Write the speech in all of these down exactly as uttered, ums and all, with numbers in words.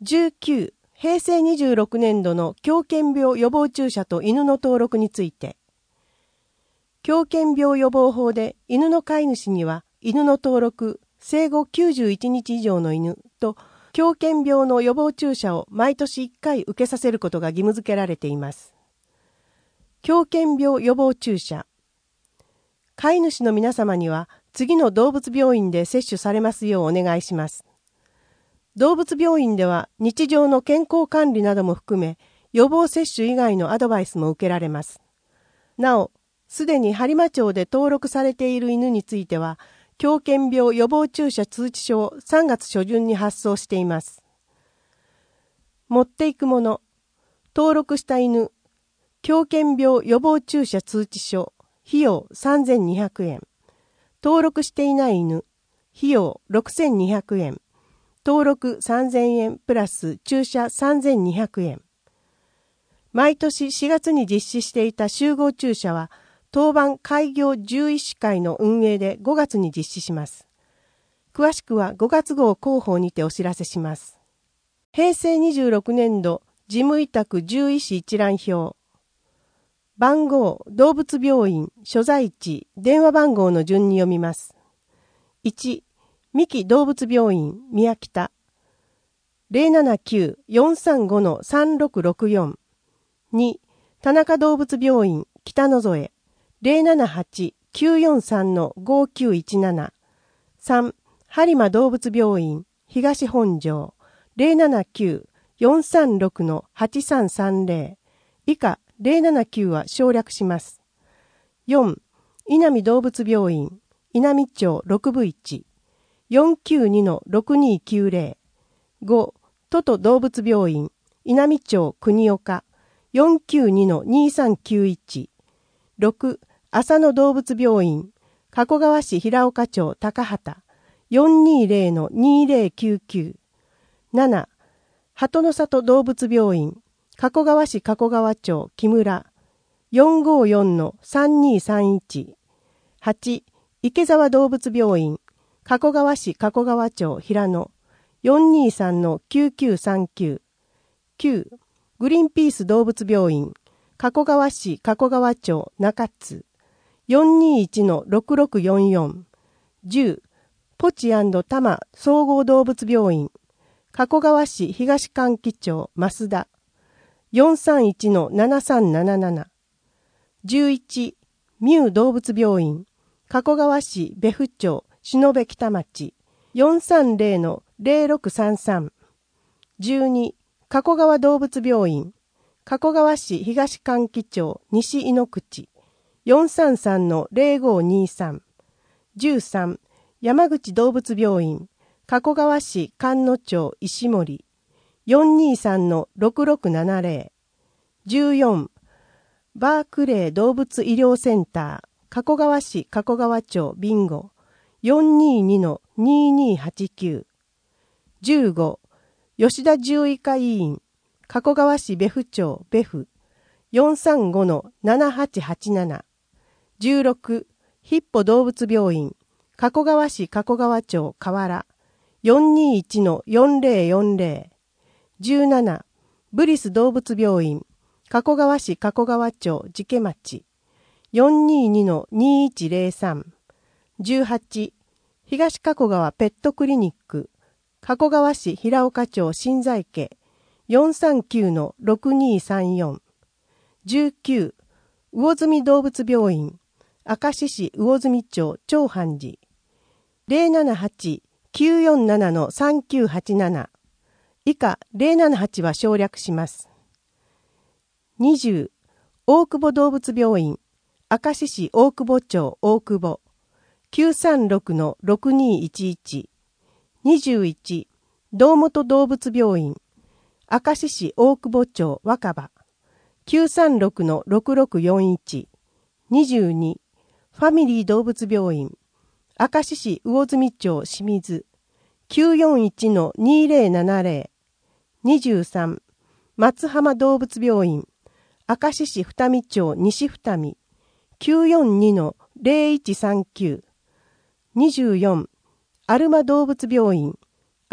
じゅうきゅう、へいせいにじゅうろくねんどの狂犬病予防注射と犬の登録について。狂犬病予防法で犬の飼い主には犬の登録、生後きゅうじゅういちにち以上の犬と狂犬病の予防注射を毎年いっかい受けさせることが義務付けられています。狂犬病予防注射。飼い主の皆様には次の動物病院で接種されますようお願いします。動物病院では日常の健康管理なども含め予防接種以外のアドバイスも受けられます。なお、すでに播磨町で登録されている犬については、狂犬病予防注射通知書をさんがつしょじゅんに発送しています。持っていくもの。登録した犬。狂犬病予防注射通知書。費用さんぜんにひゃくえん。登録していない犬。費用ろくせんにひゃくえん。登録さんぜんえんプラス注射さんぜんにひゃくえん。毎年しがつに実施していた集合注射は、当番開業獣医師会の運営でごがつに実施します。詳しくはごがつ号広報にてお知らせします。へいせいにじゅうろくねんど事務委託獣医師一覧表。番号、動物病院、所在地、電話番号の順に読みます。いち、三木動物病院、宮北。ゼロななきゅう よんさんご さんろくろくよん。に、田中動物病院、北野添。ゼロななはち きゅうよんさん ごきゅういちなな。さん、播磨動物病院、東本庄。ゼロななきゅう よんさんろく はちさんさんぜろ。以下、ゼロななきゅうは省略します。よん、稲見動物病院、稲見町ろくぶいち。よんきゅうに ろくにきゅうぜろ。ご、都都動物病院、稲見町国岡。よんきゅうに にさんきゅういち。ろく、浅野動物病院、加古川市平岡町高畑。よんにゼロ にゼロきゅうきゅう。なな、鳩の里動物病院、加古川市加古川町木村。よんごよん さんにさんいち。はち、池沢動物病院、加古川市加古川町平野。よんにさん きゅうきゅうさんきゅう。きゅう、グリーンピース動物病院、加古川市加古川町中津。よんにいち ろくろくよんよん。じゅう、ポチ&多摩総合動物病院、加古川市東関木町増田。よんさんいち ななさんなななな。じゅういち、ミュー動物病院、加古川市別府町篠部北町。よんさんゼロ ゼロろくさんさん。じゅうに、加古川動物病院、加古川市東関木町西井の口。よんさんさん ゼロごにさん。じゅうさん、山口動物病院、加古川市菅野町石森。よんにさん ろくろくななゼロ。じゅうよん、バークレー動物医療センター、加古川市加古川町ビンゴ。よんにに ににはちきゅう。じゅうご、吉田獣医科医院、加古川市別府町別府。よんさんご ななはちはちなな。じゅうろく、ヒッポ動物病院、加古川市加古川町河原。よんにいち よんゼロよんゼロ。じゅうなな、ブリス動物病院、加古川市加古川町寺家町。よんにいに にいちゼロさん。じゅうはち、東加古川ペットクリニック、加古川市平岡町新在家。よんさんきゅう ろくにさんよん。じゅうきゅう、魚住動物病院、明石市魚住町長藩寺。ゼロななはち きゅうよんなな さんきゅうはちなな。以下ゼロななはちは省略します。にじゅう、大久保動物病院、明石市大久保町大久保。きゅうさんろく ろくにいちいち。にじゅういち、堂本動物病院、明石市大久保町若葉。きゅうさんろく ろくろくよんいち。にじゅうに、ファミリー動物病院、明石市魚住町清水。きゅうよんいち にゼロななゼロ。にじゅうさん、松浜動物病院、明石市二見町西二見。きゅうよんに ゼロいちさんきゅう。にじゅうよん、アルマ動物病院、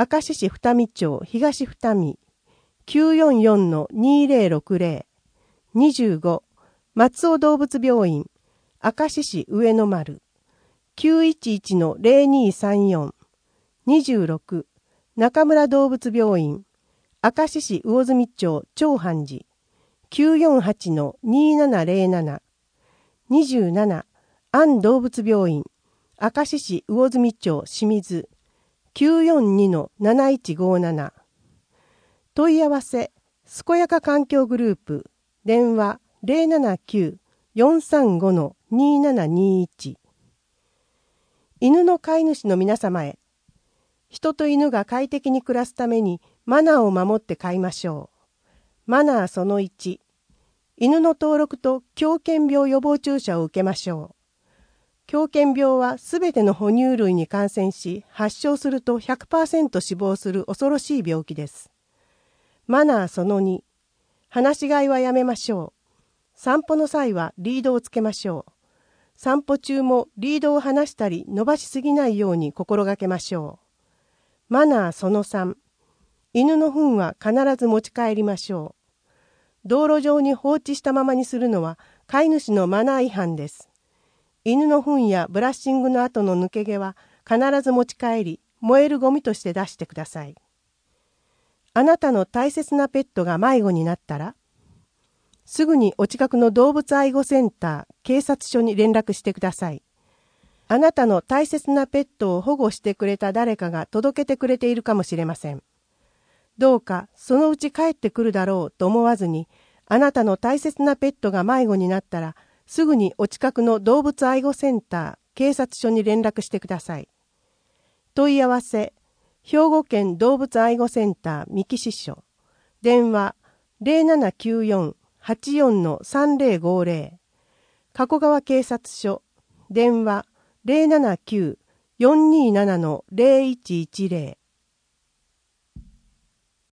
明石市二見町東二見 きゅうよんよんのにぜろろくぜろ にじゅうご松尾動物病院明石市上野丸 きゅういちいちのぜろにさんよん にじゅうろく中村動物病院明石市魚住町長藩寺 きゅうよんはちのにななぜろなな にじゅうなな安動物病院明石市魚住町清水 きゅうよんにのなないちごなな 問い合わせ健やか環境グループ電話 ぜろななきゅう よんさんごのにななにいち 犬の飼い主の皆様へ、人と犬が快適に暮らすためにマナーを守って飼いましょう。マナーそのいち、犬の登録と狂犬病予防注射を受けましょう。狂犬病はすべての哺乳類に感染し、発症すると ひゃくパーセント 死亡する恐ろしい病気です。マナーそのに、放し飼いはやめましょう。散歩の際はリードをつけましょう。散歩中もリードを離したり伸ばしすぎないように心がけましょう。マナーそのさん、犬の糞は必ず持ち帰りましょう。道路上に放置したままにするのは飼い主のマナー違反です。犬の糞やブラッシングの後の抜け毛は必ず持ち帰り、燃えるゴミとして出してください。あなたの大切なペットが迷子になったら、すぐにお近くの動物愛護センター、警察署に連絡してください。あなたの大切なペットを保護してくれた誰かが届けてくれているかもしれません。どうかそのうち帰ってくるだろうと思わずに、あなたの大切なペットが迷子になったら、すぐにお近くの動物愛護センター、警察署に連絡してください。問い合わせ、兵庫県動物愛護センター三木支所、電話ぜろななきゅうよん はちよんのさんぜろごぜろ、加古川警察署、電話ぜろななきゅう よんにななのぜろいちいちぜろ